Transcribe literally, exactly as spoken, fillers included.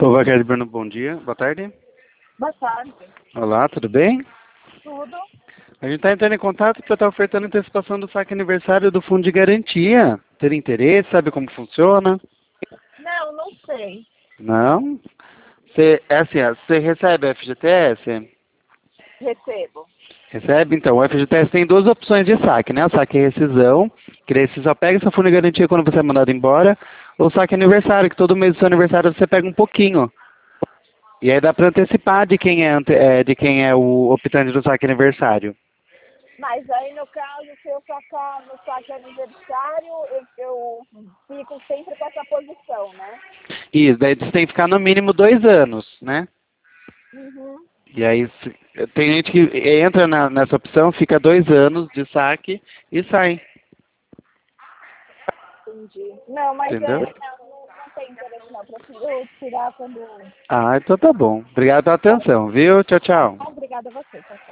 Olá, Carlos Bruno, bom dia. Boa tarde. Boa tarde. Olá, tudo bem? Tudo? A gente está entrando em contato para estar ofertando antecipação do saque aniversário do Fundo de Garantia. Ter interesse, sabe como funciona? Não, não sei. Não? Você, é assim, ó, você recebe F G T S? Recebo. Recebe? Então, o F G T S tem duas opções de saque, né? O saque e rescisão, que daí você só pega seu fundo de garantia quando você é mandado embora, ou o saque aniversário, que todo mês do seu aniversário você pega um pouquinho. E aí dá para antecipar de quem é, ante- é, de quem é o optante do saque aniversário. Mas aí, no caso, se eu sacar no saque aniversário, eu, eu fico sempre com essa posição, né? Isso, daí você tem que ficar no mínimo dois anos, né? Uhum. E aí se- tem gente que entra na- nessa opção, fica dois anos de saque e sai, Entendi. Não, mas é, entendeu? não, não, não tem interesse não. Prefiro tirar quando... Ah, então tá bom. Obrigado pela Tá? atenção, viu? Tchau, tchau. Obrigada a você. Tchau, tchau.